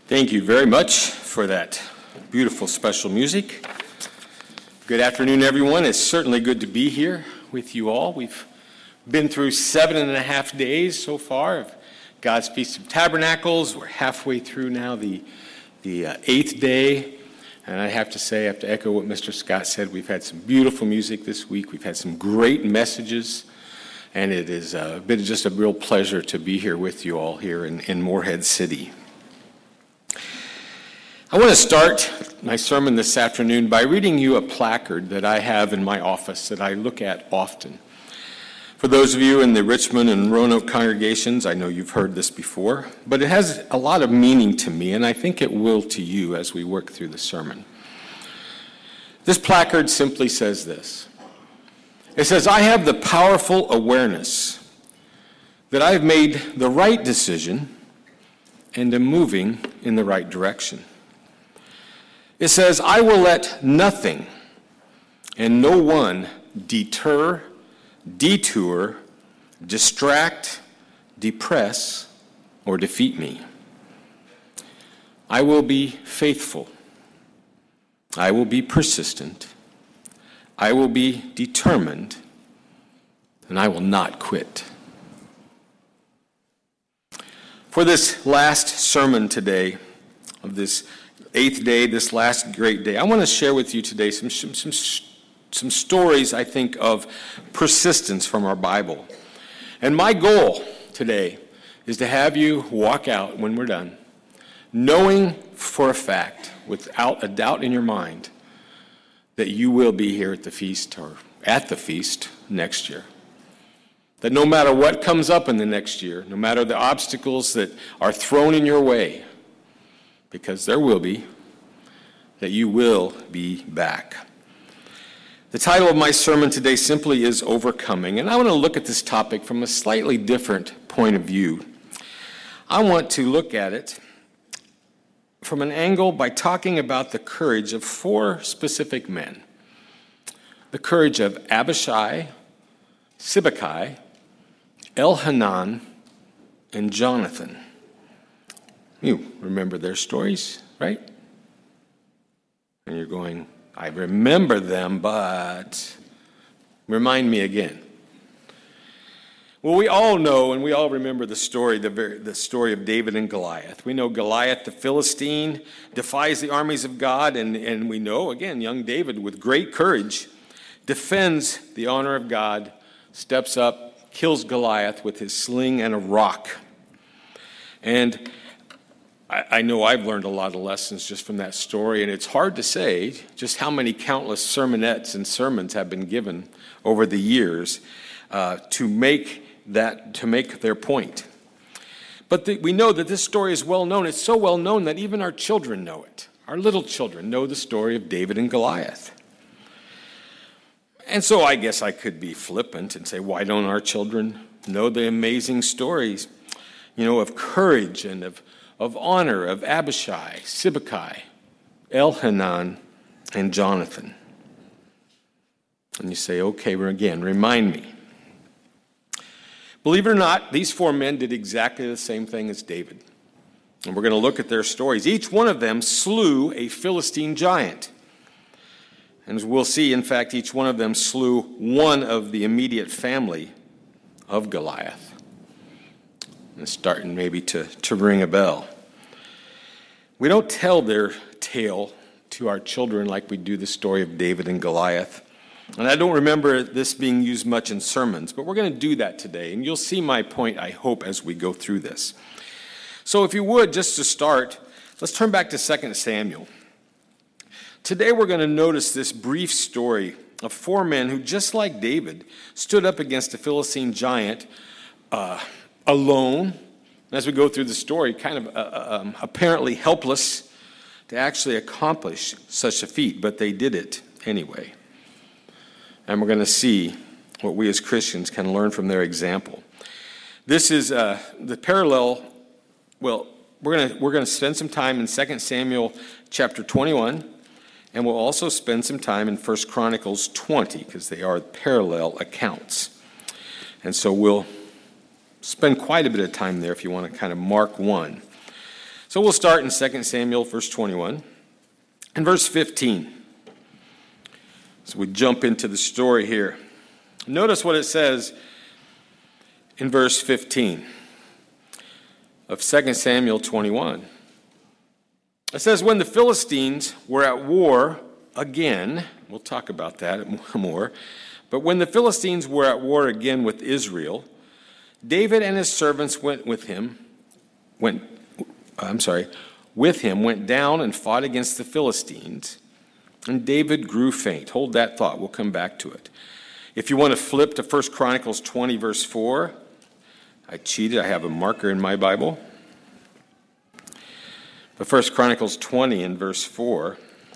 Thank you very much for that beautiful special music. Good afternoon, everyone. It's certainly good to be here with you all. We've been through 7.5 days so far of God's Feast of Tabernacles. We're halfway through now the 8th day. And I have to say, I have to echo what Mr. Scott said. We've had some beautiful music this week. We've had some great messages. And it has been just a real pleasure to be here with you all here in Morehead City. I want to start my sermon this afternoon by reading you a placard that I have in my office that I look at often. For those of you in the Richmond and Roanoke congregations, I know you've heard this before, but it has a lot of meaning to me, and I think it will to you as we work through the sermon. This placard simply says this. It says, I have the powerful awareness that I've made the right decision and am moving in the right direction. It says, I will let nothing and no one deter, detour, distract, depress, or defeat me. I will be faithful. I will be persistent. I will be determined, and I will not quit. For this last sermon today of this 8th day, this last great day, I want to share with you today some stories, I think, of persistence from our Bible. And my goal today is to have you walk out when we're done, knowing for a fact, without a doubt in your mind, that you will be here at the feast or at the feast next year. That no matter what comes up in the next year, no matter the obstacles that are thrown in your way, because there will be, that you will be back. The title of my sermon today simply is Overcoming, and I want to look at this topic from a slightly different point of view. I want to look at it from an angle by talking about the courage of 4 specific men. The courage of Abishai, Sibbecai, Elhanan, and Jonathan. You remember their stories, right? And you're going, I remember them, but remind me again. Well, we all know and we all remember the story, the story of David and Goliath. We know Goliath, the Philistine, defies the armies of God, and we know, again, young David, with great courage, defends the honor of God, steps up, kills Goliath with his sling and a rock. And I know I've learned a lot of lessons just from that story, and it's hard to say just how many countless sermonettes and sermons have been given over the years to make their point. But we know that this story is well known. It's so well known that even our children know it. Our little children know the story of David and Goliath. And so I guess I could be flippant and say, why don't our children know the amazing stories, of courage and of honor of Abishai, Sibbecai, Elhanan, and Jonathan? And you say, okay, again, remind me. Believe it or not, these 4 men did exactly the same thing as David. And we're going to look at their stories. Each one of them slew a Philistine giant. And as we'll see, in fact, each one of them slew one of the immediate family of Goliath. And it's starting maybe to ring a bell. We don't tell their tale to our children like we do the story of David and Goliath. And I don't remember this being used much in sermons, but we're going to do that today. And you'll see my point, I hope, as we go through this. So if you would, just to start, let's turn back to 2 Samuel. Today we're going to notice this brief story of 4 men who, just like David, stood up against a Philistine giant alone. As we go through the story, kind of apparently helpless to actually accomplish such a feat, but they did it anyway. And we're going to see what we as Christians can learn from their example. This is the parallel. Well, we're going to spend some time in 2 Samuel chapter 21, and we'll also spend some time in 1 Chronicles 20, because they are parallel accounts. And so we'll spend quite a bit of time there if you want to kind of mark one. So we'll start in 2 Samuel, verse 21, and verse 15. So we jump into the story here. Notice what it says in verse 15 of 2 Samuel 21. It says, when the Philistines were at war again, we'll talk about that more, but when the Philistines were at war again with Israel, David and his servants went down and fought against the Philistines, and David grew faint. Hold that thought. We'll come back to it. If you want to flip to 1 Chronicles 20, verse 4, I cheated. I have a marker in my Bible. But 1 Chronicles 20 and verse 4.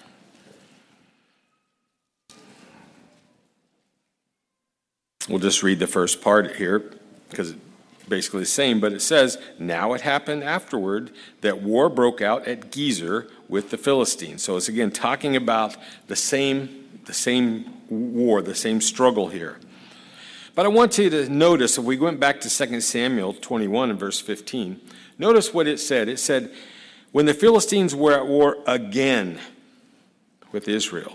We'll just read the first part here because it's basically the same, but it says, now it happened afterward that war broke out at Gezer with the Philistines. So it's again talking about the same war, the same struggle here. But I want you to notice, if we went back to 2 Samuel 21 and verse 15, notice what it said. It said, when the Philistines were at war again with Israel.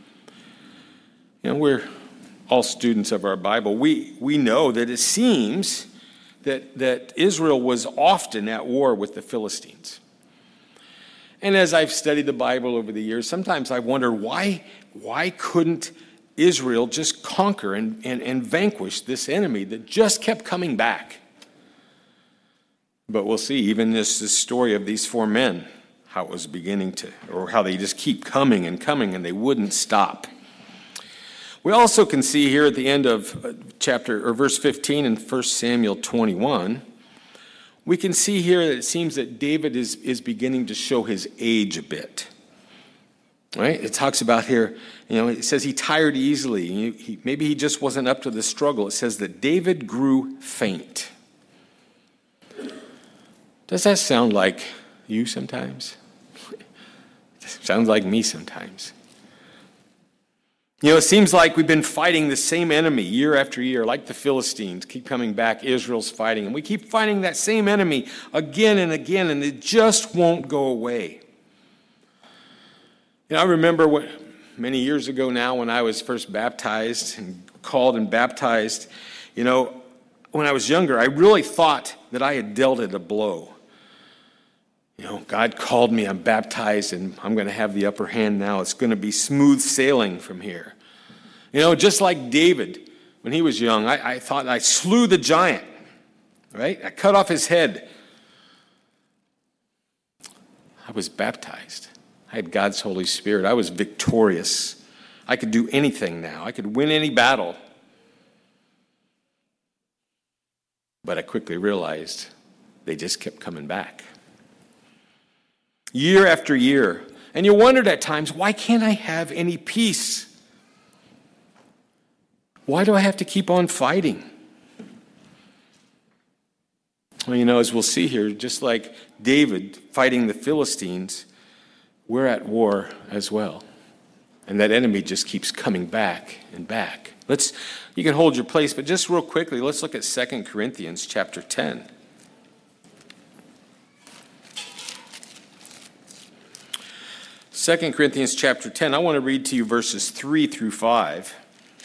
We're all students of our Bible. We know that it seems that Israel was often at war with the Philistines. And as I've studied the Bible over the years, sometimes I wonder why couldn't Israel just conquer and vanquish this enemy that just kept coming back? But we'll see, even this story of these 4 men, how it was beginning to, or how they just keep coming and they wouldn't stop. We also can see here at the end of verse 15 in 1 Samuel 21, we can see here that it seems that David is beginning to show his age a bit. Right? It talks about here, it says he tired easily. Maybe he just wasn't up to the struggle. It says that David grew faint. Does that sound like you sometimes? Sounds like me sometimes. It seems like we've been fighting the same enemy year after year, like the Philistines keep coming back, Israel's fighting, and we keep fighting that same enemy again and again, and it just won't go away. I remember many years ago now when I was first baptized and called and baptized, when I was younger, I really thought that I had dealt it a blow. God called me, I'm baptized, and I'm going to have the upper hand now. It's going to be smooth sailing from here. Just like David, when he was young, I thought I slew the giant, right? I cut off his head. I was baptized. I had God's Holy Spirit. I was victorious. I could do anything now. I could win any battle. But I quickly realized they just kept coming back. Year after year. And you wondered at times, why can't I have any peace? Why do I have to keep on fighting? Well, as we'll see here, just like David fighting the Philistines, we're at war as well. And that enemy just keeps coming back and back. You can hold your place, but just real quickly, let's look at 2 Corinthians chapter 10. 2 Corinthians chapter 10, I want to read to you verses 3 through 5.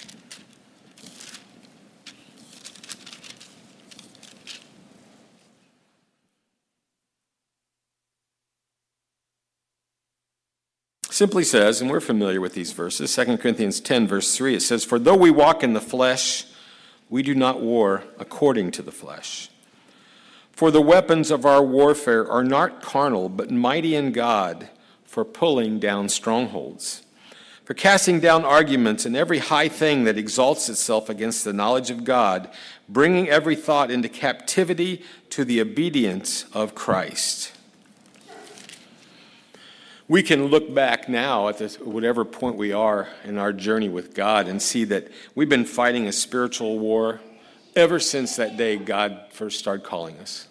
Simply says, and we're familiar with these verses, 2 Corinthians 10, verse 3, it says, for though we walk in the flesh, we do not war according to the flesh. For the weapons of our warfare are not carnal, but mighty in God, for pulling down strongholds, for casting down arguments and every high thing that exalts itself against the knowledge of God, bringing every thought into captivity to the obedience of Christ. We can look back now at whatever point we are in our journey with God and see that we've been fighting a spiritual war ever since that day God first started calling us.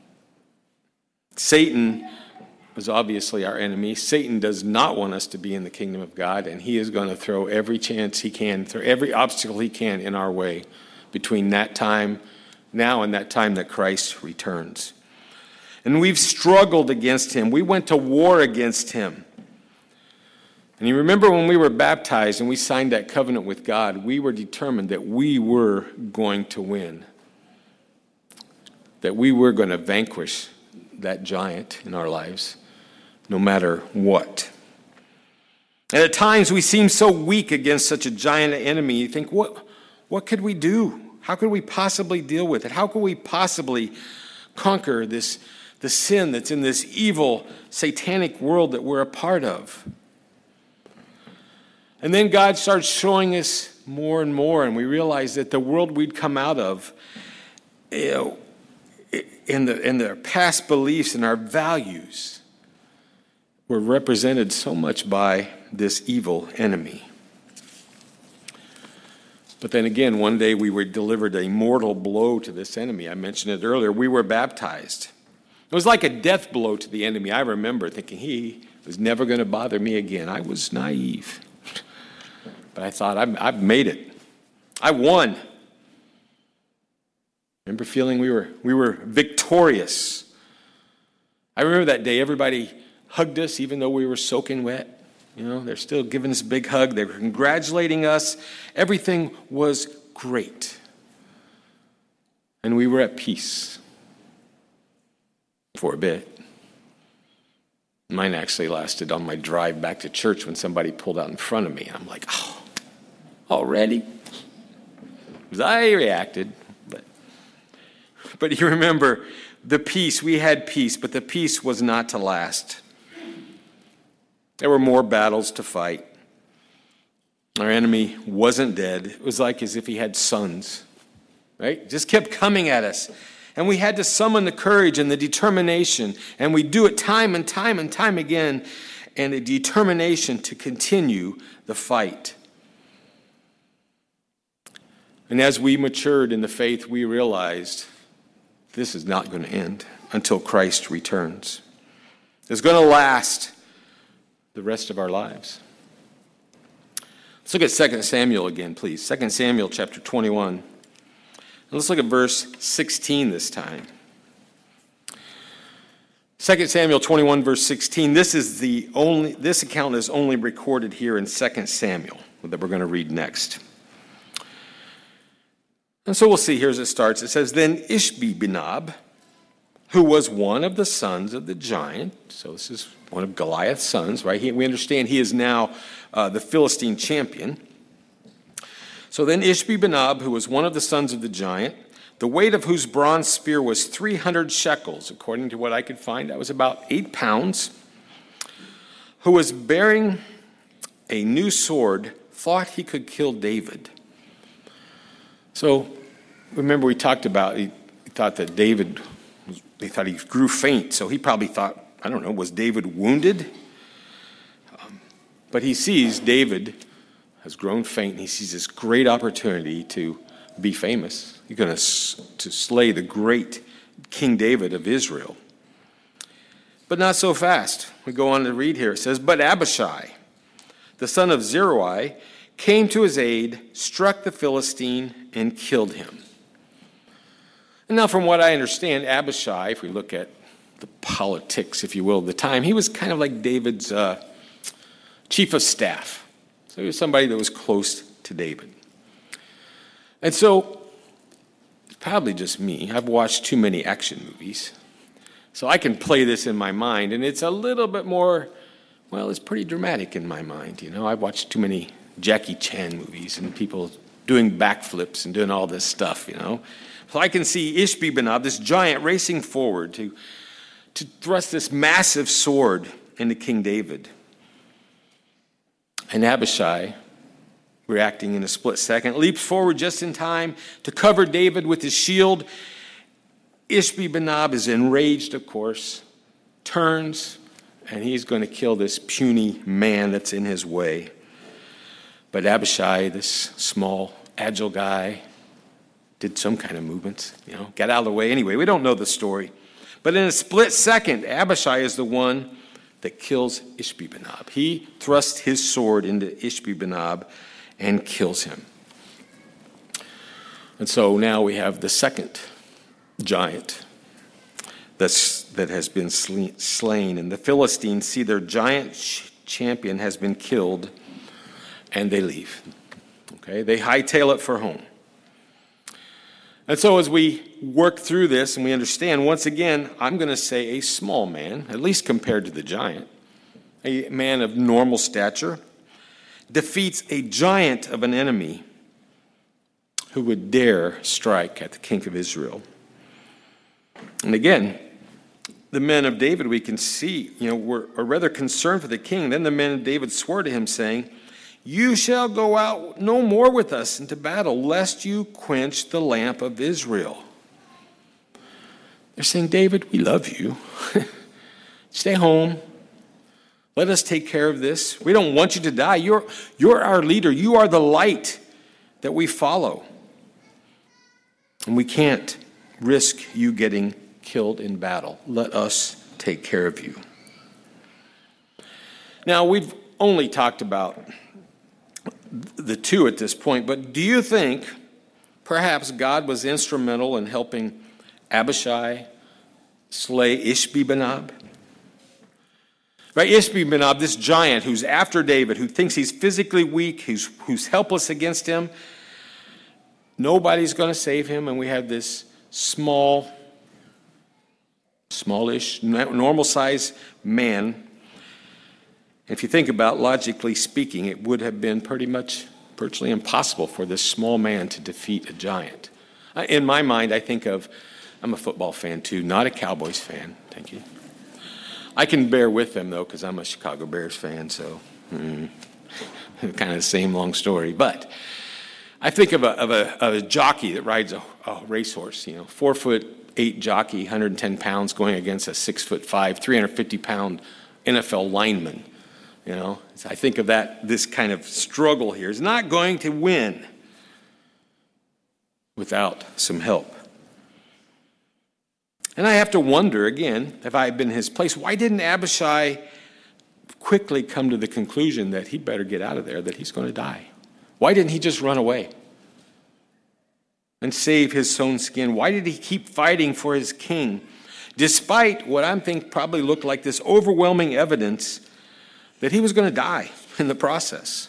Satan was obviously our enemy. Satan does not want us to be in the kingdom of God, and he is going to throw every chance he can, throw every obstacle he can in our way between that time now and that time that Christ returns. And we've struggled against him. We went to war against him. And you remember when we were baptized and we signed that covenant with God, we were determined that we were going to win, that we were going to vanquish that giant in our lives, no matter what. And at times we seem so weak against such a giant enemy. You think, what could we do? How could we possibly deal with it? How could we possibly conquer the sin that's in this evil, satanic world that we're a part of? And then God starts showing us more and more, and we realize that the world we'd come out of, in their past beliefs and our values, were represented so much by this evil enemy. But then again, one day we were delivered a mortal blow to this enemy. I mentioned it earlier. We were baptized. It was like a death blow to the enemy. I remember thinking he was never going to bother me again. I was naive. But I thought, I've made it. I won. Remember feeling we were victorious. I remember that day everybody hugged us even though we were soaking wet. You know, they're still giving us a big hug. They were congratulating us. Everything was great. And we were at peace for a bit. Mine actually lasted on my drive back to church when somebody pulled out in front of me. I'm like, oh, already? Because I reacted. But you remember the peace. We had peace, but the peace was not to last. There were more battles to fight. Our enemy wasn't dead. It was like as if he had sons, right? Just kept coming at us. And we had to summon the courage and the determination. And we do it time and time and time again. And a determination to continue the fight. And as we matured in the faith, we realized this is not going to end until Christ returns. It's going to last the rest of our lives. Let's look at 2 Samuel again, please. 2 Samuel chapter 21. And let's look at verse 16 this time. 2 Samuel 21, verse 16. This account is only recorded here in 2 Samuel that we're going to read next. And so we'll see here as it starts. It says, Then Ishbi-Benob, who was one of the sons of the giant, so this is one of Goliath's sons, right? We understand he is now the Philistine champion. So then Ishbi-Benob, who was one of the sons of the giant, the weight of whose bronze spear was 300 shekels, according to what I could find, that was about 8 pounds, who was bearing a new sword, thought he could kill David. So, remember we talked about, he thought that they thought he grew faint, so he probably thought, I don't know, was David wounded? But he sees David has grown faint, and he sees this great opportunity to be famous. He's going to slay the great King David of Israel. But not so fast. We go on to read here. It says, But Abishai, the son of Zeruiah, came to his aid, struck the Philistine, and killed him. And now from what I understand, Abishai, if we look at the politics, if you will, of the time, he was kind of like David's chief of staff. So he was somebody that was close to David. And so, it's probably just me. I've watched too many action movies. So I can play this in my mind, and it's a little bit more, well, it's pretty dramatic in my mind. You know, I've watched too many Jackie Chan movies and people doing backflips and doing all this stuff, you know. So I can see Ishbi-Benob, this giant, racing forward to thrust this massive sword into King David. And Abishai, reacting in a split second, leaps forward just in time to cover David with his shield. Ishbi-Benob is enraged, of course, turns, and he's going to kill this puny man that's in his way. But Abishai, this small, agile guy, did some kind of movements, you know, got out of the way. Anyway, we don't know the story. But in a split second, Abishai is the one that kills Ishbi-Benob. He thrusts his sword into Ishbi-Benob and kills him. And so now we have the second giant that has been slain. And the Philistines see their giant champion has been killed, and they leave. Okay, they hightail it for home. And so as we work through this and we understand, once again, I'm going to say a small man, at least compared to the giant, a man of normal stature, defeats a giant of an enemy who would dare strike at the king of Israel. And again, the men of David, we can see, are rather concerned for the king. Then the men of David swore to him, saying, "You shall go out no more with us into battle, lest you quench the lamp of Israel." They're saying, "David, we love you. Stay home. Let us take care of this. We don't want you to die. You're our leader. You are the light that we follow. And we can't risk you getting killed in battle. Let us take care of you." Now, we've only talked about the two at this point, but do you think perhaps God was instrumental in helping Abishai slay Ishbi-Benob? Right, Ishbi-Benob, this giant who's after David, who thinks he's physically weak, who's helpless against him. Nobody's going to save him, and we have this smallish, normal-sized man. If you think about, logically speaking, it would have been virtually impossible for this small man to defeat a giant. In my mind, I'm a football fan too, not a Cowboys fan. Thank you. I can bear with them, though, because I'm a Chicago Bears fan, so kind of the same long story. But I think of a jockey that rides a racehorse, 4'8" jockey, 110 pounds, going against a 6'5", 350-pound NFL lineman. So I think of this kind of struggle here is not going to win without some help. And I have to wonder, again, if I had been in his place, why didn't Abishai quickly come to the conclusion that he'd better get out of there, that he's going to die? Why didn't he just run away and save his own skin? Why did he keep fighting for his king, despite what I think probably looked like this overwhelming evidence that he was going to die in the process?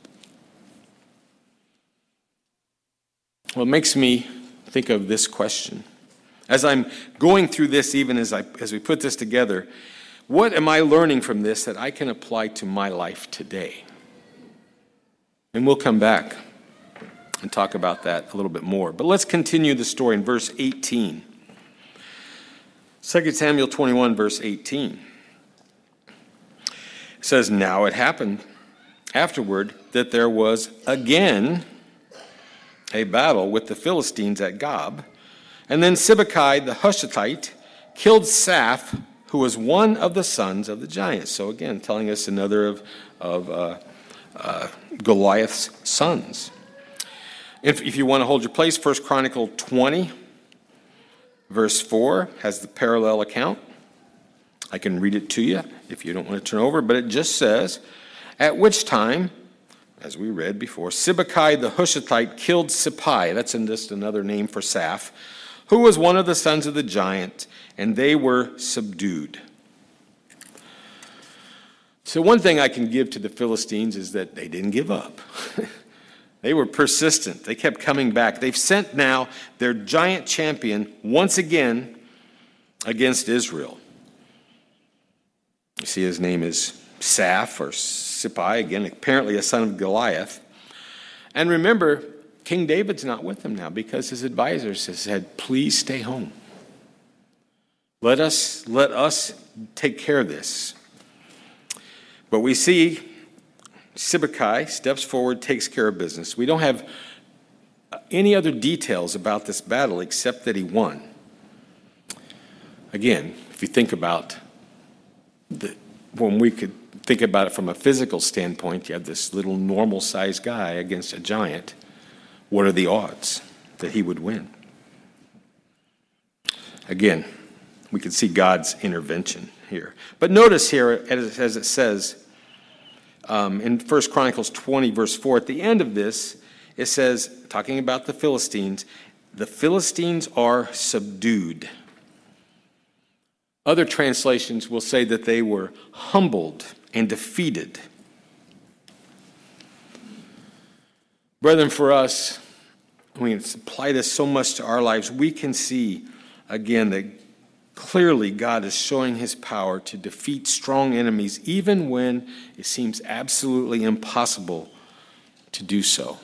Well, it makes me think of this question. As I'm going through this, even as we put this together, what am I learning from this that I can apply to my life today? And we'll come back and talk about that a little bit more. But let's continue the story in verse 18. 2 Samuel 21, verse 18. It says, "Now it happened afterward that there was again a battle with the Philistines at Gob. And then Sibbecai the Hushathite killed Saph, who was one of the sons of the giants." So again, telling us another of Goliath's sons. If you want to hold your place, 1 Chronicles 20, verse 4 has the parallel account. I can read it to you if you don't want to turn over, but it just says, "At which time, as we read before, Sibbecai the Hushathite killed Sippai," that's just another name for Saph, "who was one of the sons of the giant, and they were subdued." So one thing I can give to the Philistines is that they didn't give up. They were persistent. They kept coming back. They've sent now their giant champion once again against Israel. You see his name is Saph or Sippai, again, apparently a son of Goliath. And remember, King David's not with them now because his advisors have said, "Please stay home. Let us take care of this." But we see Sibbecai steps forward, takes care of business. We don't have any other details about this battle except that he won. Again, if you think about when we could think about it from a physical standpoint, you have this little normal-sized guy against a giant. What are the odds that he would win? Again, we can see God's intervention here. But notice here, as it says in 1 Chronicles 20, verse 4, at the end of this, it says, talking about the Philistines are subdued. Other translations will say that they were humbled and defeated. Brethren, for us, we apply this so much to our lives, we can see, again, that clearly God is showing his power to defeat strong enemies, even when it seems absolutely impossible to do so.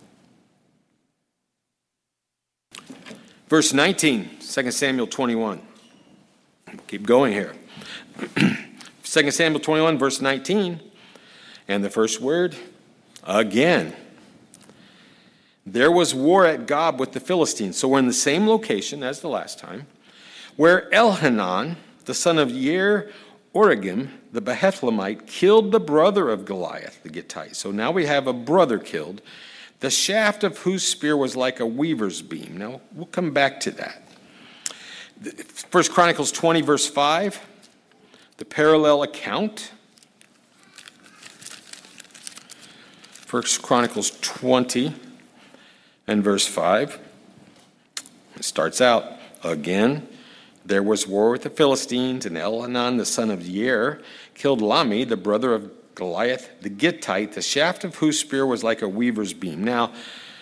Verse 19, 2 Samuel 21. Keep going here. 2 Samuel 21, verse 19, and the first word, again. There was war at Gob with the Philistines. So we're in the same location as the last time, where Elhanan, the son of Oregim, the Bethlehemite, killed the brother of Goliath, the Gittite. So now we have a brother killed, the shaft of whose spear was like a weaver's beam. Now, we'll come back to that. 1 Chronicles 20, verse 5, the parallel account. 1 Chronicles 20 and verse 5. It starts out, again, there was war with the Philistines, and Elhanan, the son of Yair, killed Lami, the brother of Goliath, the Gittite, the shaft of whose spear was like a weaver's beam. Now,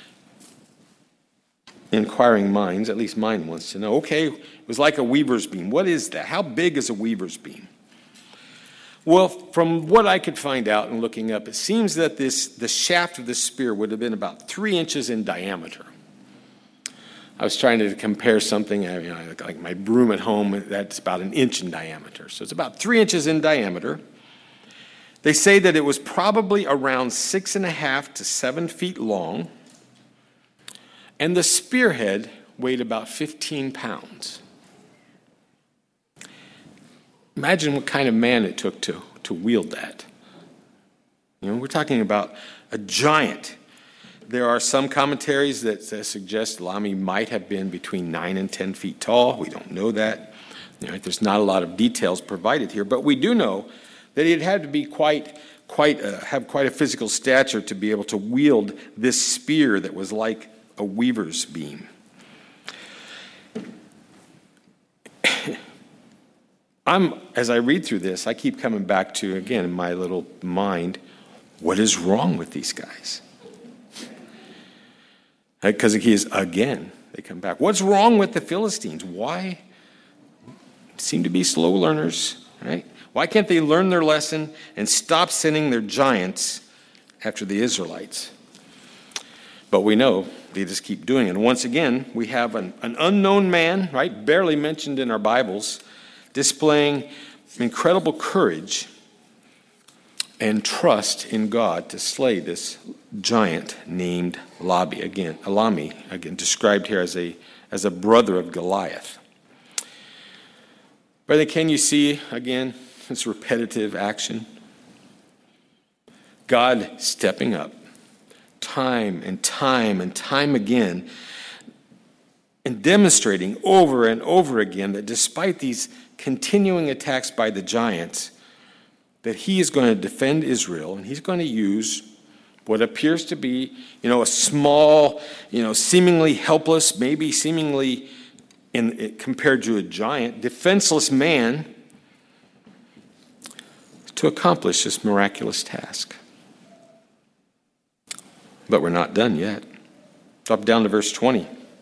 inquiring minds, at least mine wants to know, okay, it was like a weaver's beam. What is that? How big is a weaver's beam? Well, from what I could find out and looking up, it seems that the shaft of the spear would have been about 3 inches in diameter. I was trying to compare something, like my broom at home, that's about 1 inch in diameter. So it's about 3 inches in diameter. They say that it was probably around 6.5 to 7 feet long, and the spearhead weighed about 15 pounds. Imagine what kind of man it took to wield that. We're talking about a giant. There are some commentaries that suggest Lami might have been between 9 and 10 feet tall. We don't know that. There's not a lot of details provided here, but we do know that it had to be have quite a physical stature to be able to wield this spear that was like a weaver's beam. As I read through this, I keep coming back to, again, in my little mind, what is wrong with these guys? Because they come back. What's wrong with the Philistines? Why seem to be slow learners, right? Why can't they learn their lesson and stop sending their giants after the Israelites? But we know they just keep doing it. And once again, we have an unknown man, right, barely mentioned in our Bibles, displaying incredible courage and trust in God to slay this giant named Lami, again described here as a brother of Goliath. Brother, can you see, again, this repetitive action? God stepping up time and time and time again and demonstrating over and over again that despite these continuing attacks by the giants, that he is going to defend Israel, and he's going to use what appears to be, a small, seemingly helpless, maybe seemingly compared to a giant, defenseless man to accomplish this miraculous task. But we're not done yet. Drop down to verse 20.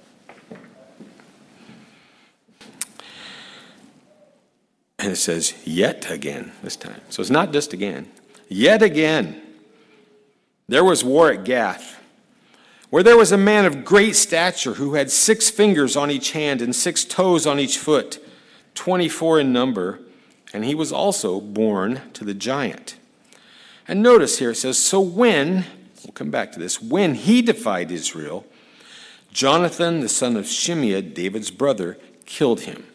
And it says, yet again, this time. So it's not just again. Yet again, there was war at Gath, where there was a man of great stature who had 6 fingers on each hand and 6 toes on each foot, 24 in number, and he was also born to the giant. And notice here it says, so when, we'll come back to this, when he defied Israel, Jonathan, the son of Shimeah, David's brother, killed him.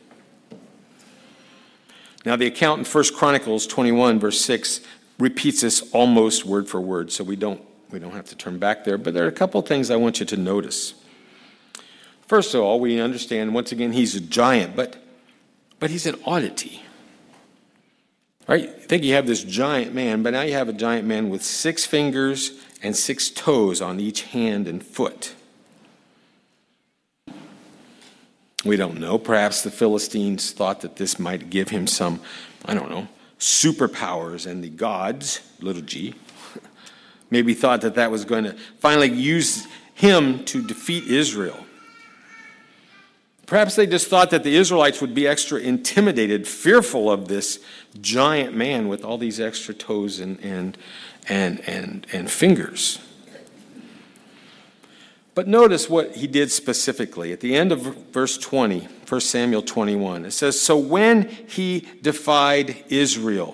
Now, the account in 1 Chronicles 21, verse 6, repeats this almost word for word, so we don't have to turn back there, but there are a couple things I want you to notice. First of all, we understand, once again, he's a giant, but he's an oddity. Right? I think you have this giant man, but now you have a giant man with 6 fingers and 6 toes on each hand and foot. We don't know. Perhaps the Philistines thought that this might give him some, superpowers, and the gods, little g, maybe thought that that was going to finally use him to defeat Israel. Perhaps they just thought that the Israelites would be extra intimidated, fearful of this giant man with all these extra toes and fingers. But notice what he did specifically. At the end of verse 20, 1 Samuel 21, it says, "So when he defied Israel."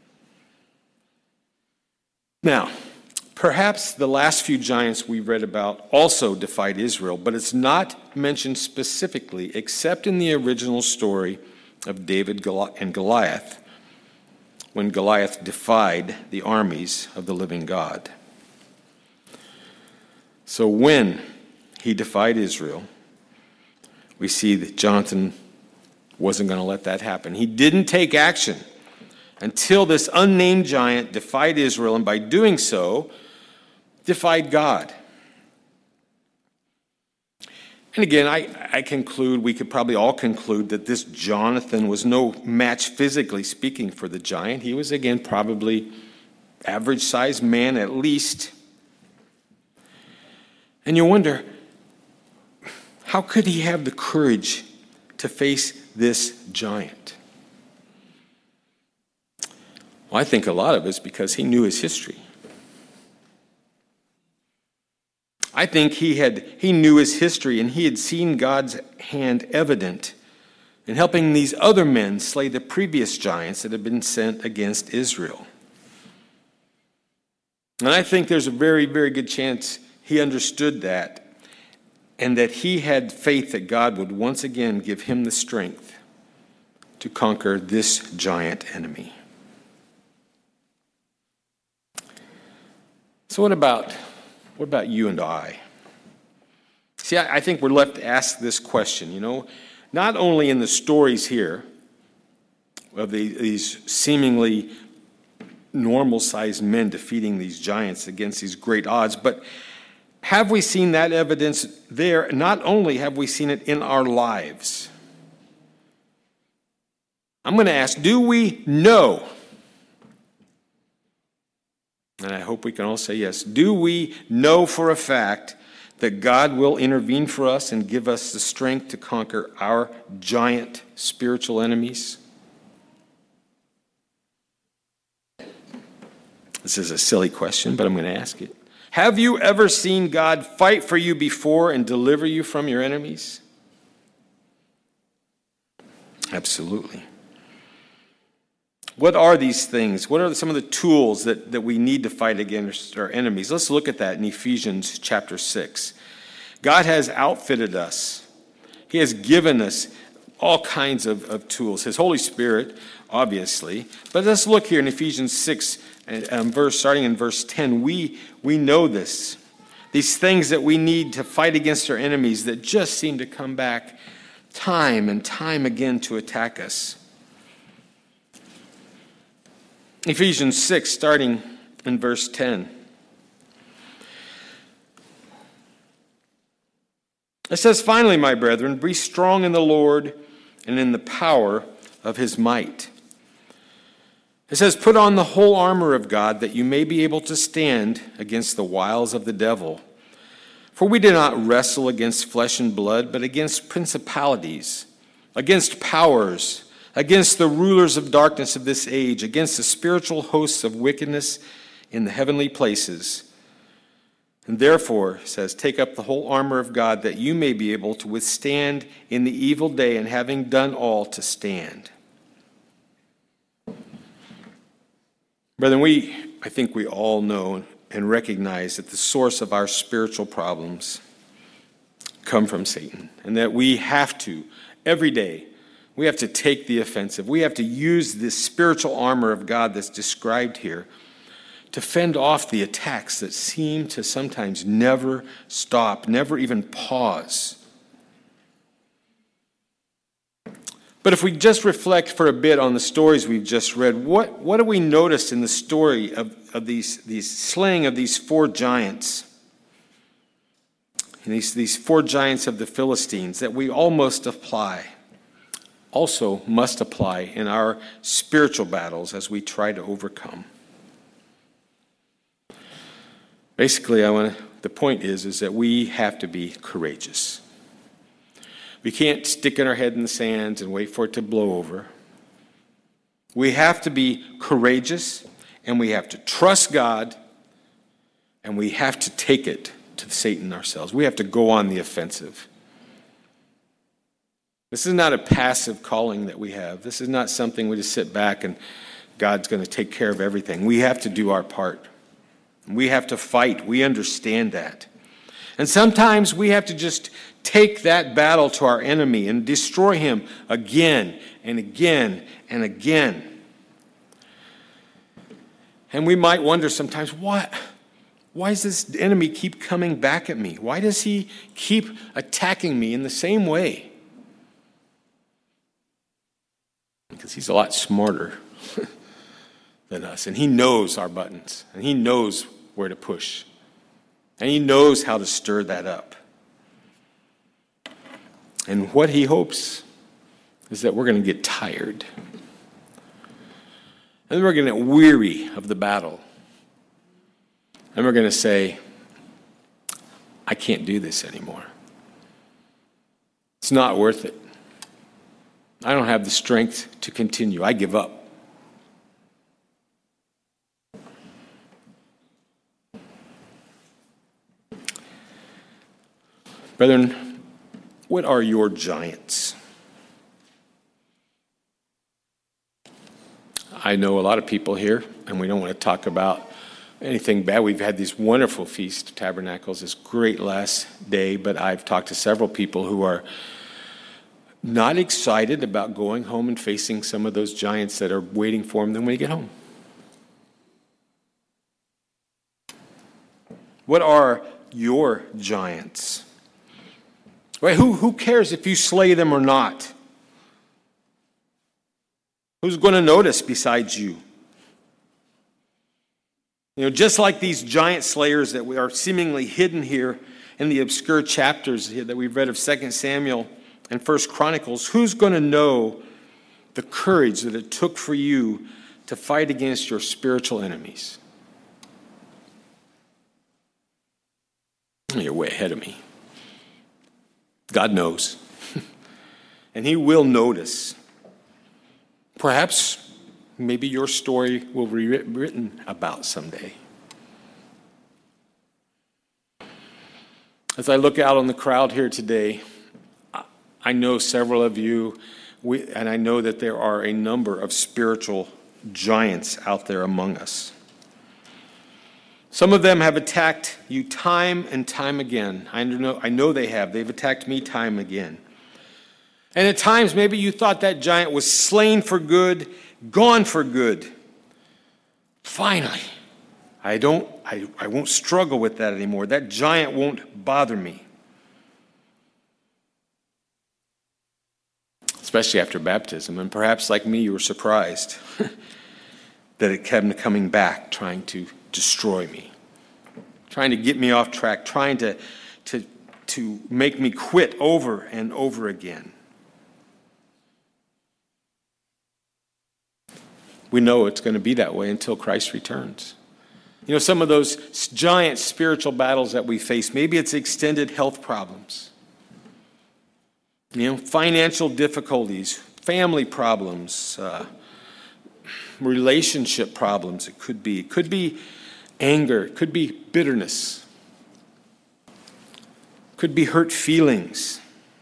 Now, perhaps the last few giants we read about also defied Israel, but it's not mentioned specifically except in the original story of David and Goliath, when Goliath defied the armies of the living God. So when he defied Israel, we see that Jonathan wasn't going to let that happen. He didn't take action until this unnamed giant defied Israel, and by doing so, defied God. And again, I conclude, we could probably all conclude that this Jonathan was no match physically speaking for the giant. He was, again, probably average-sized man at least. And you wonder, how could he have the courage to face this giant? Well, I think a lot of it's because he knew his history. I think he knew his history, and he had seen God's hand evident in helping these other men slay the previous giants that had been sent against Israel. And I think there's a very, very good chance he understood that, and that he had faith that God would once again give him the strength to conquer this giant enemy. So what about you and I? See, I think we're left to ask this question, not only in the stories here of these seemingly normal-sized men defeating these giants against these great odds, but have we seen that evidence there? Not only have we seen it in our lives. I'm going to ask, do we know? And I hope we can all say yes. Do we know for a fact that God will intervene for us and give us the strength to conquer our giant spiritual enemies? This is a silly question, but I'm going to ask it. Have you ever seen God fight for you before and deliver you from your enemies? Absolutely. What are these things? What are some of the tools that we need to fight against our enemies? Let's look at that in Ephesians chapter 6. God has outfitted us. He has given us all kinds of tools. His Holy Spirit, obviously. But let's look here in Ephesians 6, starting in verse 10. We know this. These things that we need to fight against our enemies that just seem to come back time and time again to attack us. Ephesians 6, starting in verse 10. It says, "Finally, my brethren, be strong in the Lord and in the power of his might." It says, "Put on the whole armor of God, that you may be able to stand against the wiles of the devil. For we do not wrestle against flesh and blood, but against principalities, against powers, against the rulers of darkness of this age, against the spiritual hosts of wickedness in the heavenly places. And therefore," it says, "take up the whole armor of God, that you may be able to withstand in the evil day, and having done all, to stand." Brethren, I think we all know and recognize that the source of our spiritual problems come from Satan, and that we have to, every day, we have to take the offensive. We have to use this spiritual armor of God that's described here to fend off the attacks that seem to sometimes never stop, never even pause. But if we just reflect for a bit on the stories we've just read, what do we notice in the story of these slaying of these four giants? and these four giants of the Philistines that we also must apply in our spiritual battles as we try to overcome. Basically, the point is that we have to be courageous. We can't stick our head in the sand and wait for it to blow over. We have to be courageous, and we have to trust God, and we have to take it to Satan ourselves. We have to go on the offensive. This is not a passive calling that we have. This is not something we just sit back and God's going to take care of everything. We have to do our part. We have to fight. We understand that. And sometimes we have to just take that battle to our enemy and destroy him again and again and again. And we might wonder sometimes, why does this enemy keep coming back at me? Why does he keep attacking me in the same way? Because he's a lot smarter than us. And he knows our buttons. And he knows where to push. And he knows how to stir that up. And what he hopes is that we're going to get tired. And we're going to get weary of the battle. And we're going to say, I can't do this anymore. It's not worth it. I don't have the strength to continue. I give up. Brethren, what are your giants? I know a lot of people here, and we don't want to talk about anything bad. We've had this wonderful Feast of Tabernacles, this great last day, but I've talked to several people who are not excited about going home and facing some of those giants that are waiting for them when we get home. What are your giants? Right, who cares if you slay them or not? Who's going to notice besides you? You know, just like these giant slayers that we are seemingly hidden here in the obscure chapters here that we've read of 2 Samuel and 1 Chronicles, who's going to know the courage that it took for you to fight against your spiritual enemies? You're way ahead of me. God knows. And he will notice. Perhaps, maybe your story will be written about someday. As I look out on the crowd here today, I know several of you, and I know that there are a number of spiritual giants out there among us. Some of them have attacked you time and time again. I know they have. They've attacked me time again. And at times, maybe you thought that giant was slain for good, gone for good. Finally, I won't struggle with that anymore. That giant won't bother me. Especially after baptism. And perhaps like me, you were surprised that it kept coming back, trying to destroy me, trying to get me off track, trying to make me quit over and over again. We know it's going to be that way until Christ returns. You know, some of those giant spiritual battles that we face, maybe it's extended health problems, you know, financial difficulties, family problems, relationship problems. It could be anger, it could be bitterness, it could be hurt feelings.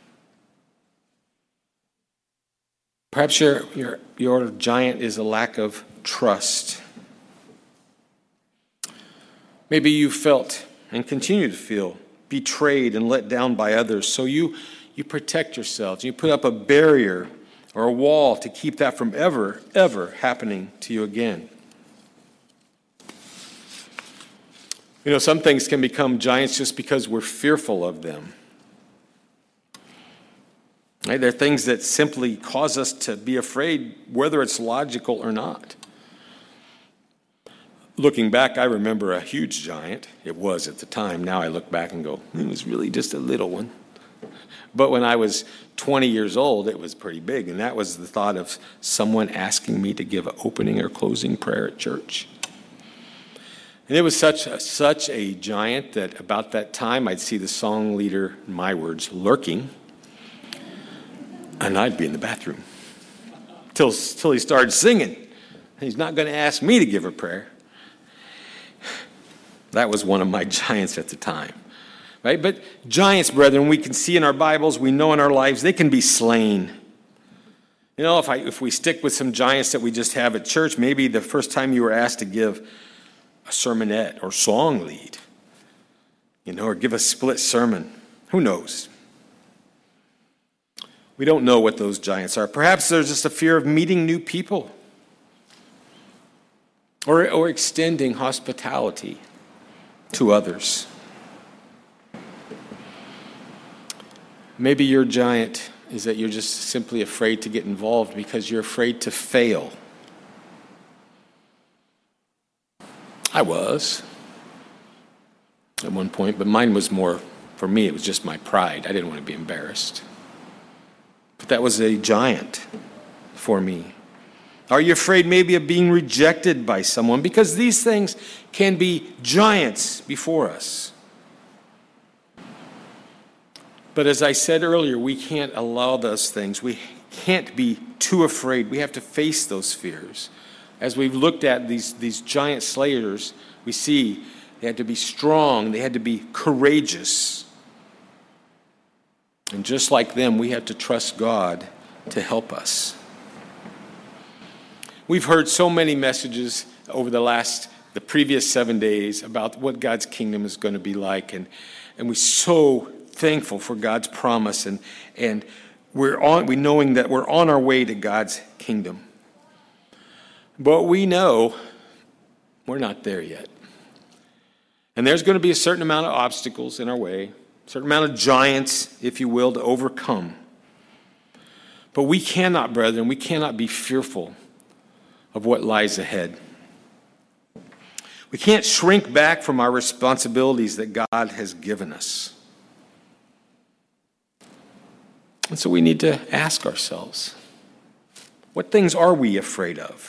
Perhaps your giant is a lack of trust. Maybe you felt and continue to feel betrayed and let down by others, so you protect yourselves. You put up a barrier or a wall to keep that from ever happening to you again. You know, some things can become giants just because we're fearful of them. Right? They're things that simply cause us to be afraid, whether it's logical or not. Looking back, I remember a huge giant. It was at the time. Now I look back and go, it was really just a little one. But when I was 20 years old, it was pretty big. And that was the thought of someone asking me to give an opening or closing prayer at church. And it was such a giant that about that time I'd see the song leader, my words, lurking. And I'd be in the bathroom till he started singing. He's not going to ask me to give a prayer. That was one of my giants at the time. Right? But giants, brethren, we can see in our Bibles, we know in our lives, they can be slain. You know, if we stick with some giants that we just have at church, maybe the first time you were asked to give a sermonette or song lead, or give a split sermon. Who knows? We don't know what those giants are. Perhaps there's just a fear of meeting new people or extending hospitality to others. Maybe your giant is that you're just simply afraid to get involved because you're afraid to fail. I was at one point, but mine was more, for me, it was just my pride. I didn't want to be embarrassed. But that was a giant for me. Are you afraid maybe of being rejected by someone? Because these things can be giants before us. But as I said earlier, we can't allow those things. We can't be too afraid. We have to face those fears. As we've looked at these giant slayers, we see they had to be strong. They had to be courageous. And just like them, we have to trust God to help us. We've heard so many messages over the previous 7 days about what God's kingdom is going to be like. And we're so thankful for God's promise. And we knowing that we're on our way to God's kingdom. But we know we're not there yet. And there's going to be a certain amount of obstacles in our way, a certain amount of giants, if you will, to overcome. But we cannot, brethren, we cannot be fearful of what lies ahead. We can't shrink back from our responsibilities that God has given us. And so we need to ask ourselves, what things are we afraid of?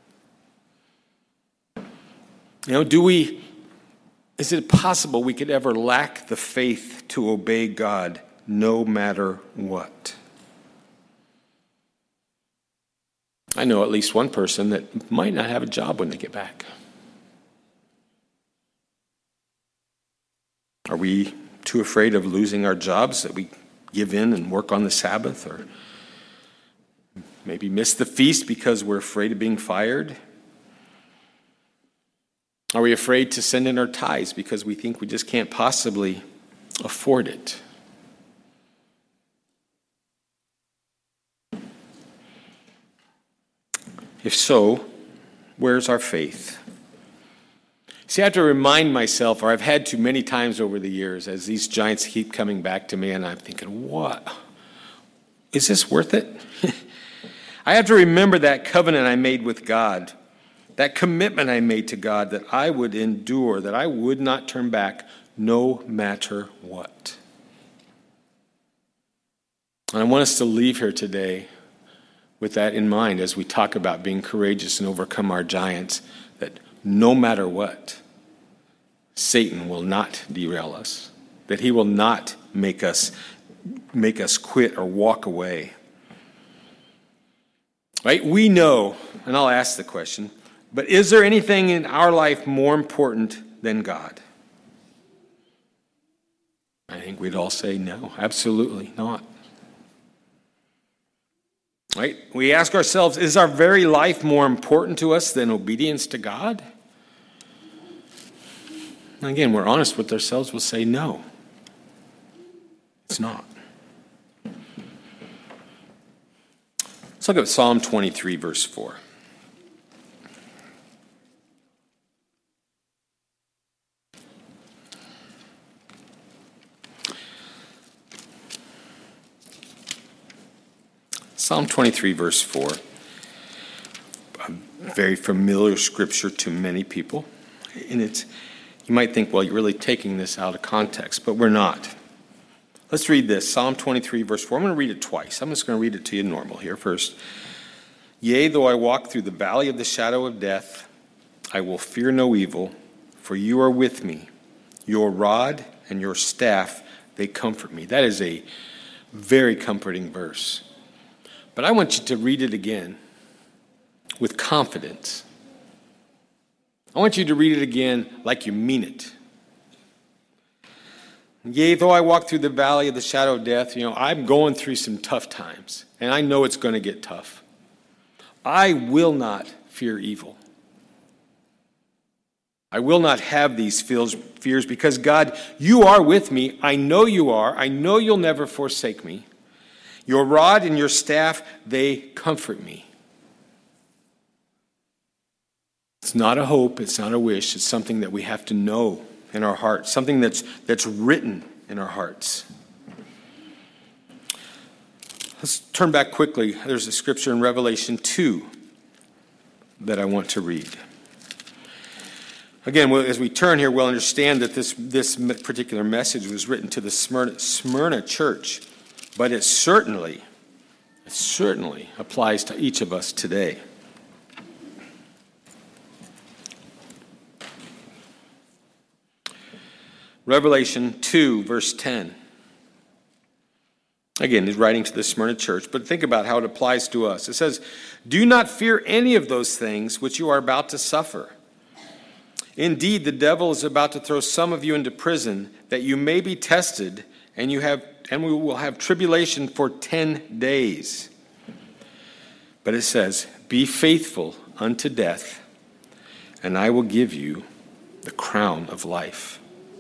Is it possible we could ever lack the faith to obey God no matter what? I know at least one person that might not have a job when they get back. Are we too afraid of losing our jobs that we give in and work on the Sabbath, or maybe miss the feast because we're afraid of being fired? Are we afraid to send in our tithes because we think we just can't possibly afford it? If so, where's our faith? See, I have to remind myself, or I've had to many times over the years, as these giants keep coming back to me, and I'm thinking, what? Is this worth it? I have to remember that covenant I made with God, that commitment I made to God that I would endure, that I would not turn back no matter what. And I want us to leave here today with that in mind as we talk about being courageous and overcome our giants, that no matter what, Satan will not derail us, that he will not make us quit or walk away. Right? We know, and I'll ask the question, but is there anything in our life more important than God? I think we'd all say no, absolutely not. Right? We ask ourselves, is our very life more important to us than obedience to God? And again, we're honest with ourselves, we'll say no. It's not. Let's look at Psalm 23, verse 4. Psalm 23, verse 4, a very familiar scripture to many people. And you might think, well, you're really taking this out of context, but we're not. Let's read this, Psalm 23, verse 4. I'm going to read it twice. I'm just going to read it to you normal here first. Yea, though I walk through the valley of the shadow of death, I will fear no evil, for you are with me. Your rod and your staff, they comfort me. That is a very comforting verse. But I want you to read it again with confidence. I want you to read it again like you mean it. Yea, though I walk through the valley of the shadow of death, I'm going through some tough times, and I know it's going to get tough. I will not fear evil. I will not have these fears because, God, you are with me. I know you are. I know you'll never forsake me. Your rod and your staff, they comfort me. It's not a hope. It's not a wish. It's something that we have to know in our hearts, something that's written in our hearts. Let's turn back quickly. There's a scripture in Revelation 2 that I want to read. Again, as we turn here, we'll understand that this particular message was written to the Smyrna church, but it certainly applies to each of us today. Revelation 2, verse 10. Again, he's writing to the Smyrna church, but think about how it applies to us. It says, "Do not fear any of those things which you are about to suffer. Indeed, the devil is about to throw some of you into prison, that you may be tested, and we will have tribulation for 10 days. But it says, be faithful unto death, and I will give you the crown of life."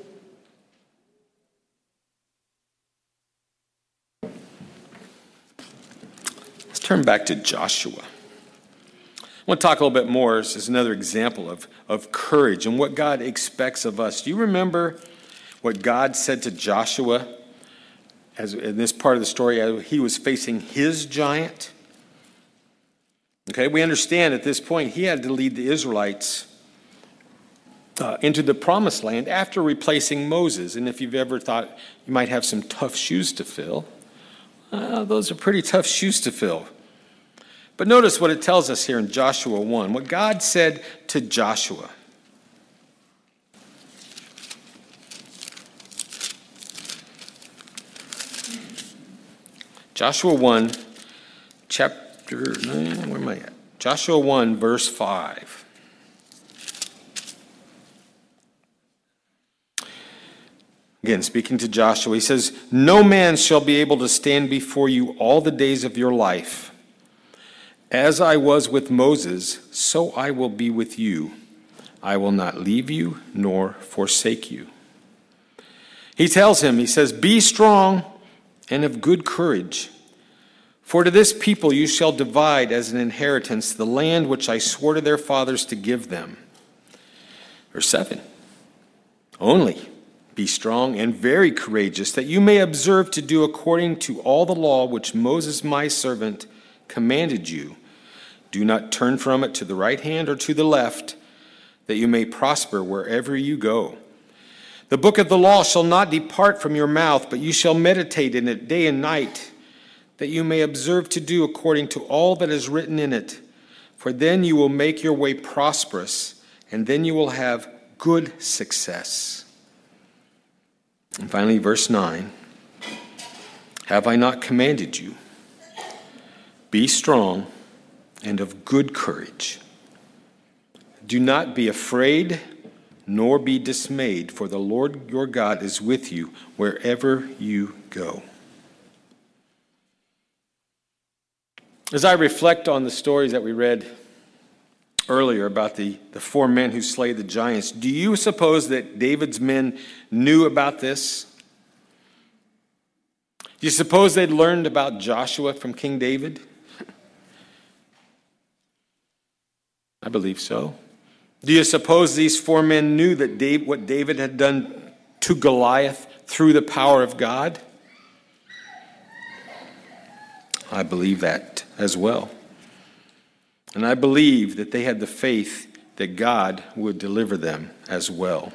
Let's turn back to Joshua. I want to talk a little bit more as another example of courage and what God expects of us. Do you remember what God said to Joshua as in this part of the story as he was facing his giant? Okay, we understand at this point he had to lead the Israelites into the promised land after replacing Moses. And if you've ever thought you might have some tough shoes to fill, those are pretty tough shoes to fill. But notice what it tells us here in Joshua 1, what God said to Joshua. Joshua 1, chapter 9, where am I at? Joshua 1, verse 5. Again, speaking to Joshua, he says, "No man shall be able to stand before you all the days of your life. As I was with Moses, so I will be with you. I will not leave you nor forsake you." He tells him, he says, "Be strong and of good courage. For to this people you shall divide as an inheritance the land which I swore to their fathers to give them." Verse 7. "Only be strong and very courageous, that you may observe to do according to all the law which Moses my servant commanded you. Do not turn from it to the right hand or to the left, that you may prosper wherever you go. The book of the law shall not depart from your mouth, but you shall meditate in it day and night, that you may observe to do according to all that is written in it. For then you will make your way prosperous, and then you will have good success." And finally, verse 9, "Have I not commanded you? Be strong and of good courage. Do not be afraid, nor be dismayed, for the Lord your God is with you wherever you go." As I reflect on the stories that we read earlier about the 4 men who slay the giants, do you suppose that David's men knew about this? Do you suppose they'd learned about Joshua from King David? I believe so. Do you suppose these 4 men knew that what David had done to Goliath through the power of God? I believe that as well. And I believe that they had the faith that God would deliver them as well.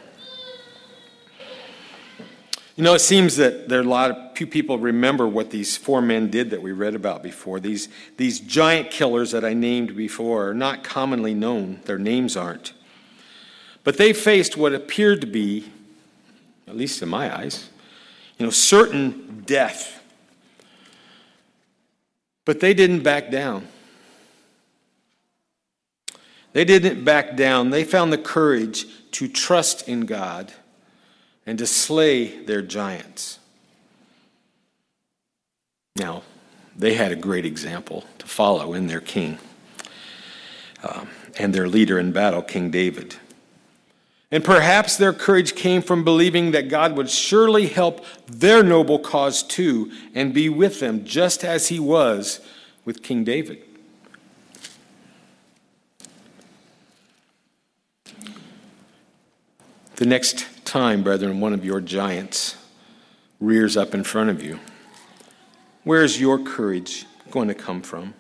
You know, it seems that there are few people remember what these 4 men did that we read about before. These giant killers that I named before are not commonly known. Their names aren't. But they faced what appeared to be, at least in my eyes, certain death. But they didn't back down. They didn't back down. They found the courage to trust in God and to slay their giants. Now, they had a great example to follow in their king and their leader in battle, King David. And perhaps their courage came from believing that God would surely help their noble cause too and be with them just as he was with King David. The next time, brethren, one of your giants rears up in front of you, where is your courage going to come from?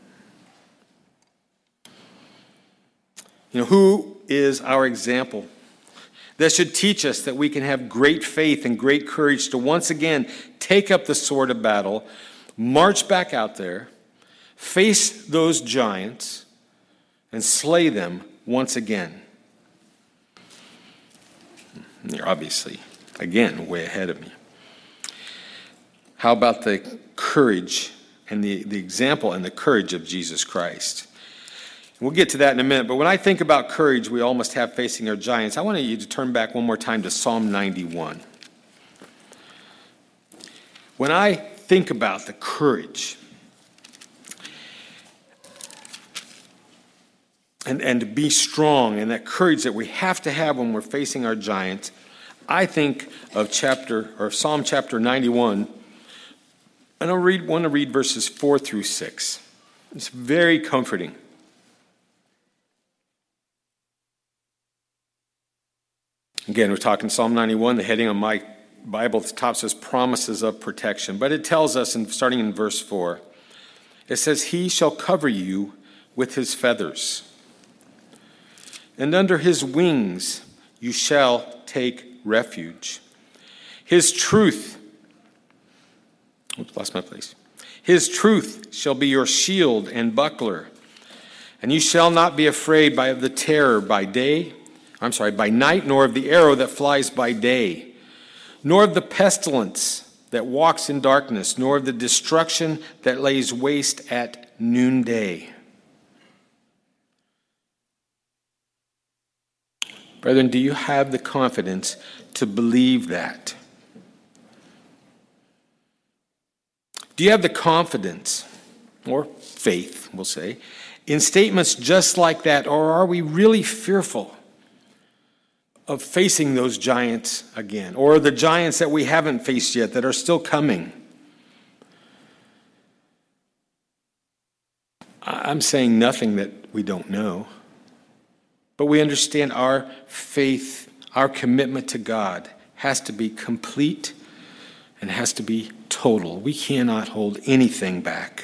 Who is our example that should teach us that we can have great faith and great courage to once again take up the sword of battle, march back out there, face those giants, and slay them once again? You're obviously, again, way ahead of me. How about the courage and the example and the courage of Jesus Christ? We'll get to that in a minute, but when I think about courage we almost have facing our giants, I want you to turn back one more time to Psalm 91. When I think about the courage and to be strong and that courage that we have to have when we're facing our giants, I think of Psalm chapter 91, and I want to read verses 4 through 6. It's very comforting. Again, we're talking Psalm 91. The heading on my Bible at the top says Promises of Protection. But it tells us, starting in verse 4, it says, He shall cover you with his feathers, and under his wings you shall take refuge. His truth, lost my place. His truth shall be your shield and buckler, and you shall not be afraid of the terror by night, nor of the arrow that flies by day, nor of the pestilence that walks in darkness, nor of the destruction that lays waste at noonday. Brethren, do you have the confidence to believe that? Do you have the confidence, or faith, we'll say, in statements just like that, or are we really fearful of facing those giants again, or the giants that we haven't faced yet that are still coming? I'm saying nothing that we don't know. But we understand our faith, our commitment to God has to be complete and has to be total. We cannot hold anything back.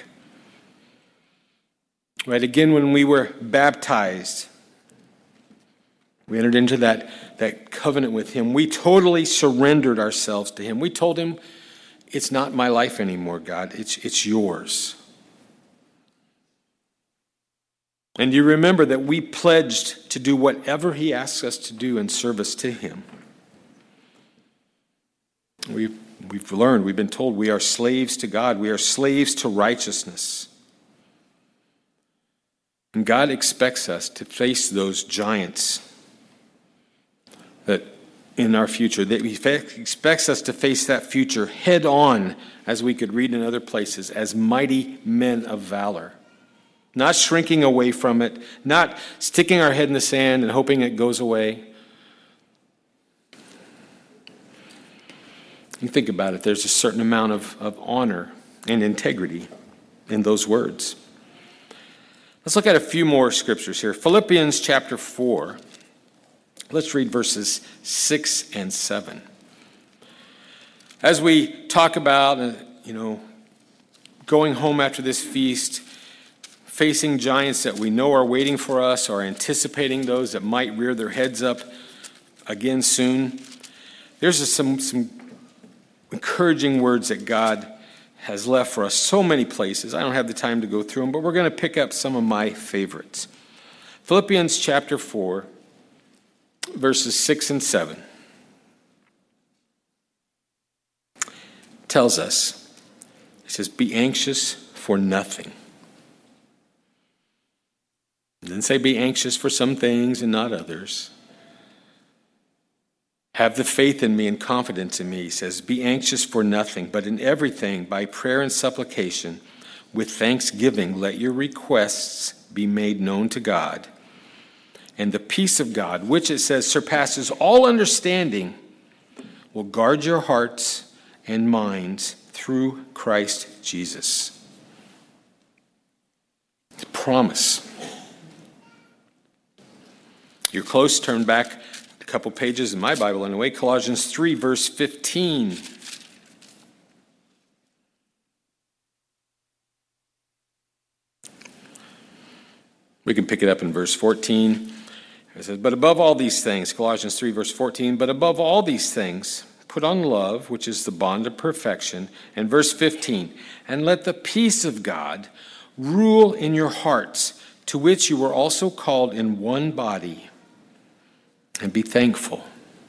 Right, again, when we were baptized, we entered into that covenant with him. We totally surrendered ourselves to him. We told him, it's not my life anymore, God. It's yours. And you remember that we pledged to do whatever he asks us to do in service to him. We've learned, we've been told we are slaves to God. We are slaves to righteousness. And God expects us to face those giants that in our future. He expects us to face that future head on, as we could read in other places, as mighty men of valor. Not shrinking away from it, not sticking our head in the sand and hoping it goes away. You think about it, there's a certain amount of honor and integrity in those words. Let's look at a few more scriptures here. Philippians chapter 4. Let's read verses 6 and 7. As we talk about, going home after this feast, facing giants that we know are waiting for us, or anticipating those that might rear their heads up again soon. There's just some encouraging words that God has left for us so many places. I don't have the time to go through them, but we're going to pick up some of my favorites. Philippians chapter 4, verses 6 and 7 tells us, it says, be anxious for nothing. It didn't say be anxious for some things and not others. Have the faith in me and confidence in me. He says, be anxious for nothing, but in everything, by prayer and supplication, with thanksgiving, let your requests be made known to God. And the peace of God, which it says surpasses all understanding, will guard your hearts and minds through Christ Jesus. It's a promise. You're close, turn back a couple pages in my Bible anyway. Colossians 3, verse 15. We can pick it up in verse 14. It says, but above all these things, Colossians 3, verse 14, but above all these things, put on love, which is the bond of perfection. And verse 15, and let the peace of God rule in your hearts, to which you were also called in one body, and be thankful.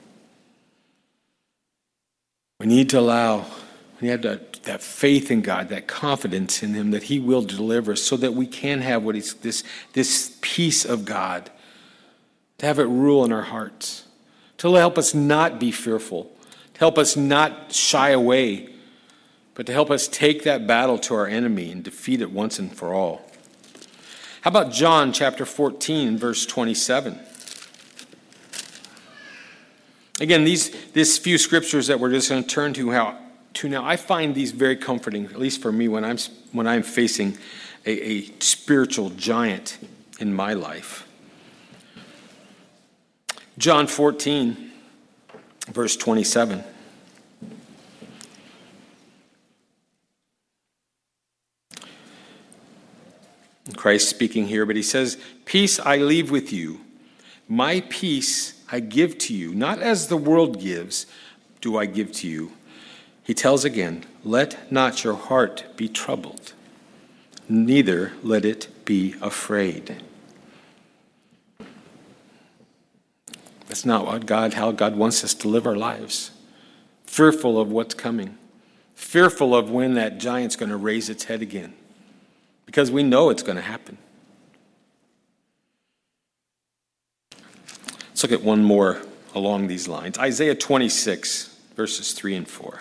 We need to have that faith in God, that confidence in Him that He will deliver us, so that we can have this peace of God, to have it rule in our hearts, to help us not be fearful, to help us not shy away, but to help us take that battle to our enemy and defeat it once and for all. How about John chapter 14, verse 27? Again, these few scriptures that we're just going to turn to now, I find these very comforting, at least for me, when I'm facing a spiritual giant in my life. John 14, verse 27. Christ speaking here, but he says, peace I leave with you. My peace I give to you. Not as the world gives, do I give to you. He tells again, let not your heart be troubled, neither let it be afraid. That's not how God wants us to live our lives. Fearful of what's coming. Fearful of when that giant's going to raise its head again. Because we know it's going to happen. Let's look at one more along these lines. Isaiah 26, verses 3 and 4.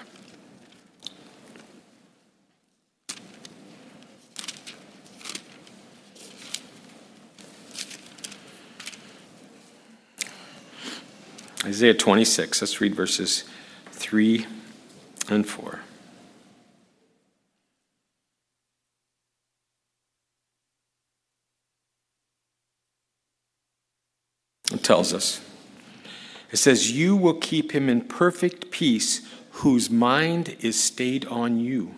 Isaiah 26, let's read verses 3 and 4. It tells us, it says, you will keep him in perfect peace whose mind is stayed on you.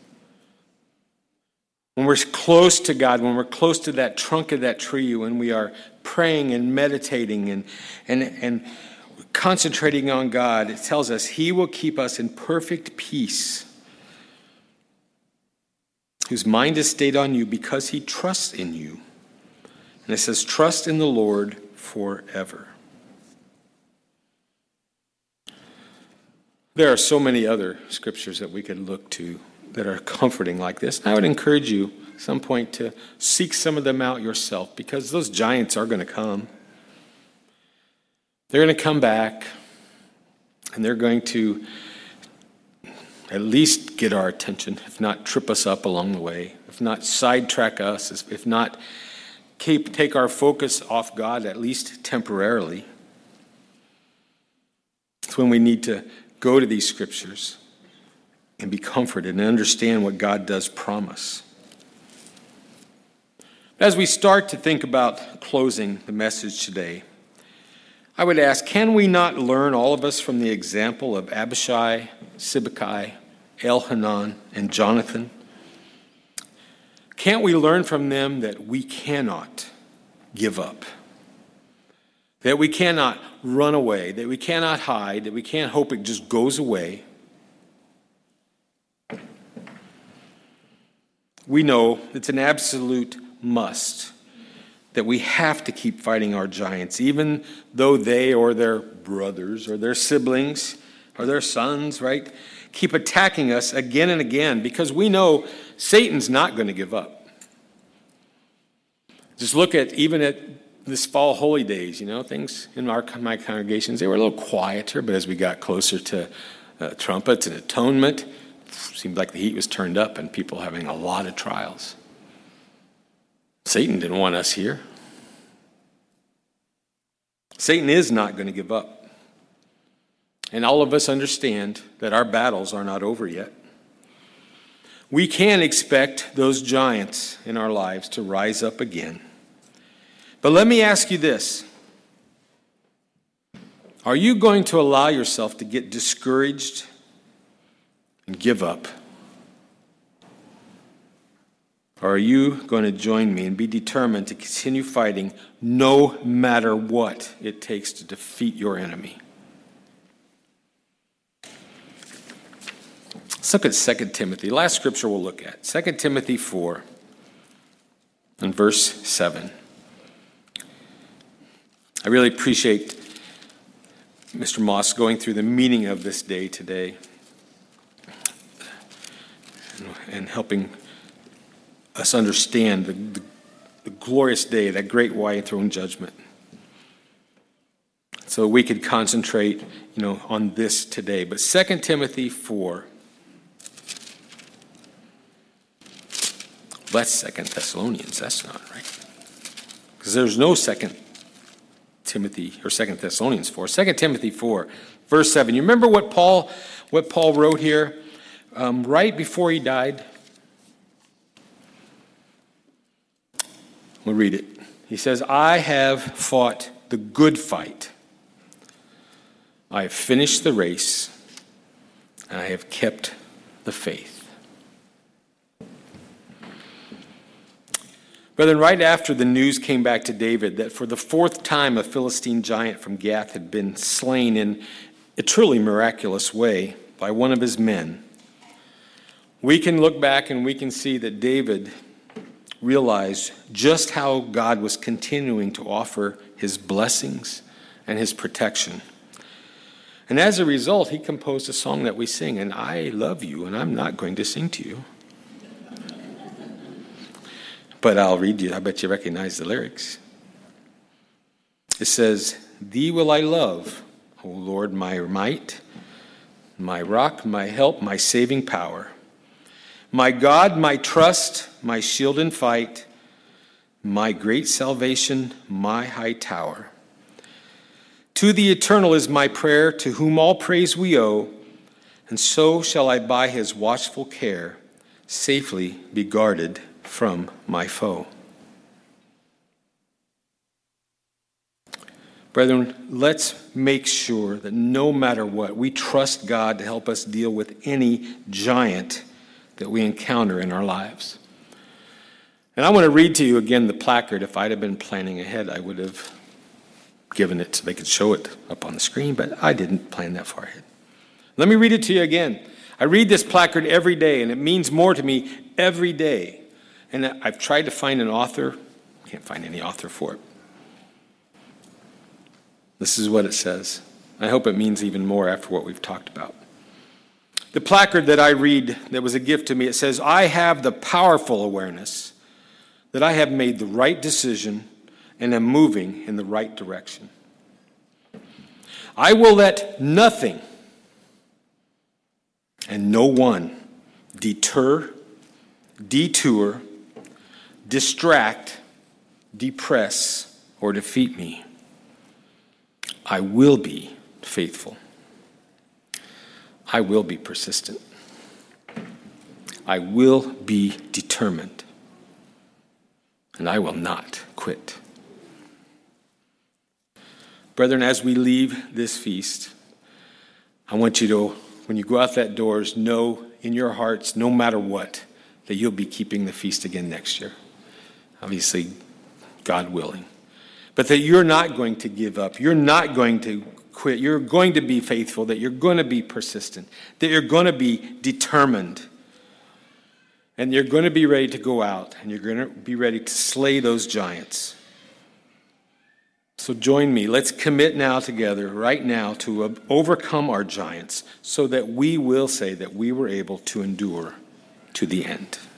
When we're close to God, when we're close to that trunk of that tree, when we are praying and meditating and concentrating on God, it tells us He will keep us in perfect peace, whose mind is stayed on you because He trusts in you. And it says, trust in the Lord forever. There are so many other scriptures that we could look to that are comforting like this. And I would encourage you at some point to seek some of them out yourself, because those giants are going to come. They're going to come back, and they're going to at least get our attention, if not trip us up along the way, if not sidetrack us, if not take our focus off God, at least temporarily. It's when we need to go to these scriptures and be comforted and understand what God does promise. As we start to think about closing the message today, I would ask, can we not learn, all of us, from the example of Abishai, Sibbecai, Elhanan, and Jonathan? Can't we learn from them that we cannot give up? That we cannot run away, that we cannot hide, that we can't hope it just goes away. We know it's an absolute must that we have to keep fighting our giants, even though they or their brothers or their siblings or their sons, right, keep attacking us again and again, because we know Satan's not going to give up. Just look at this fall holy days, things in my congregations, they were a little quieter, but as we got closer to trumpets and atonement, it seemed like the heat was turned up and people having a lot of trials. Satan didn't want us here. Satan is not going to give up. And all of us understand that our battles are not over yet. We can expect those giants in our lives to rise up again. But let me ask you this. Are you going to allow yourself to get discouraged and give up? Or are you going to join me and be determined to continue fighting no matter what it takes to defeat your enemy? Let's look at 2 Timothy. Last scripture we'll look at. 2 Timothy 4 and verse 7. I really appreciate Mr. Moss going through the meaning of this day today and helping us understand the glorious day, that great white throne judgment. So we could concentrate, on this today. But 2 Timothy 4, that's 2 Thessalonians, that's not right. Because there's no 2 Timothy or 2 Thessalonians 4. 2 Timothy 4, verse 7. You remember what Paul wrote here right before he died? We'll read it. He says, I have fought the good fight. I have finished the race, and I have kept the faith. Brethren, right after the news came back to David that for the fourth time a Philistine giant from Gath had been slain in a truly miraculous way by one of his men, we can look back and we can see that David realized just how God was continuing to offer his blessings and his protection. And as a result, he composed a song that we sing, and I love you, and I'm not going to sing to you. But I'll read you. I bet you recognize the lyrics. It says, Thee will I love, O Lord, my might, my rock, my help, my saving power. My God, my trust, my shield in fight, my great salvation, my high tower. To the eternal is my prayer, to whom all praise we owe, and so shall I by his watchful care safely be guarded from my foe. Brethren, let's make sure that no matter what, we trust God to help us deal with any giant that we encounter in our lives. And I want to read to you again the placard. If I'd have been planning ahead, I would have given it so they could show it up on the screen, but I didn't plan that far ahead. Let me read it to you again. I read this placard every day, and it means more to me every day. And I've tried to find an author. Can't find any author for it. This is what it says. I hope it means even more after what we've talked about. The placard that I read that was a gift to me, it says, I have the powerful awareness that I have made the right decision and am moving in the right direction. I will let nothing and no one deter, detour, distract, depress, or defeat me. I will be faithful. I will be persistent. I will be determined. And I will not quit. Brethren, as we leave this feast, I want you to, when you go out that doors, know in your hearts, no matter what, that you'll be keeping the feast again next year. Obviously, God willing. But that you're not going to give up. You're not going to quit. You're going to be faithful, that you're going to be persistent, that you're going to be determined. And you're going to be ready to go out, and you're going to be ready to slay those giants. So join me. Let's commit now together, right now, to overcome our giants so that we will say that we were able to endure to the end.